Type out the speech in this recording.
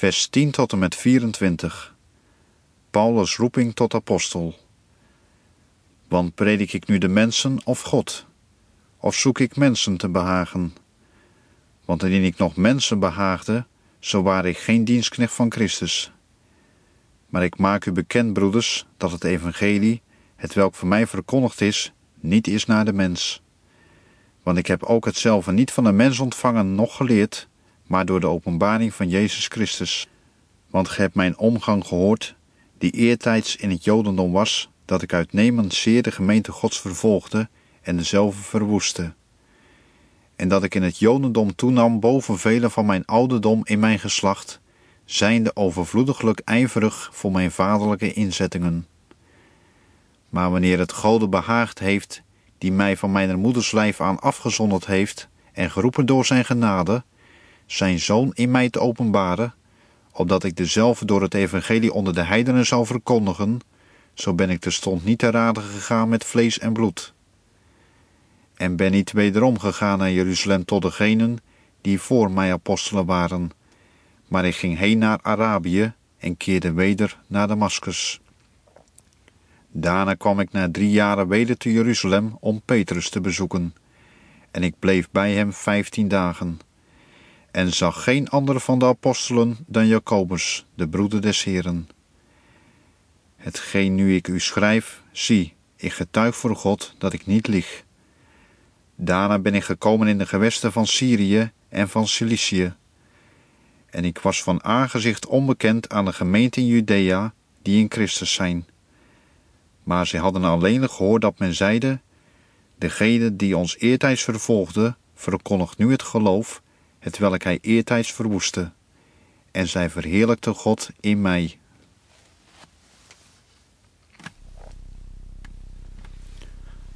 vers 10 tot en met 24. Paulus' roeping tot apostel. Want predik ik nu de mensen of God? Of zoek ik mensen te behagen? Want indien ik nog mensen behaagde, zo ware ik geen dienstknecht van Christus. Maar ik maak u bekend, broeders, dat het evangelie, hetwelk voor mij verkondigd is, niet is naar de mens. Want ik heb ook hetzelfde niet van de mens ontvangen, noch geleerd, maar door de openbaring van Jezus Christus. Want gij hebt mijn omgang gehoord, die eertijds in het Jodendom was, dat ik uitnemend zeer de gemeente Gods vervolgde en dezelve verwoestte. En dat ik in het Jodendom toenam boven velen van mijn ouderdom in mijn geslacht, zijnde overvloediglijk ijverig voor mijn vaderlijke inzettingen. Maar wanneer het Gode behaagd heeft, die mij van mijn moeders lijf aan afgezonderd heeft en geroepen door zijn genade, zijn Zoon in mij te openbaren, opdat ik dezelve door het evangelie onder de heidenen zou verkondigen, zo ben ik terstond niet te rade gegaan met vlees en bloed. En ben niet wederom gegaan naar Jeruzalem tot degenen die voor mij apostelen waren, maar ik ging heen naar Arabië en keerde weder naar Damaskus. Daarna kwam ik na 3 jaren weder te Jeruzalem om Petrus te bezoeken, en ik bleef bij hem 15 dagen, en zag geen andere van de apostelen dan Jacobus, de broeder des Heren. Hetgeen nu ik u schrijf, zie, ik getuig voor God dat ik niet lieg. Daarna ben ik gekomen in de gewesten van Syrië en van Cilicië. En ik was van aangezicht onbekend aan de gemeente in Judea, die in Christus zijn. Maar zij hadden alleen gehoord dat men zeide, degene die ons eertijds vervolgde, verkondigt nu het geloof, hetwelk hij eertijds verwoestte. En zij verheerlijkte God in mij.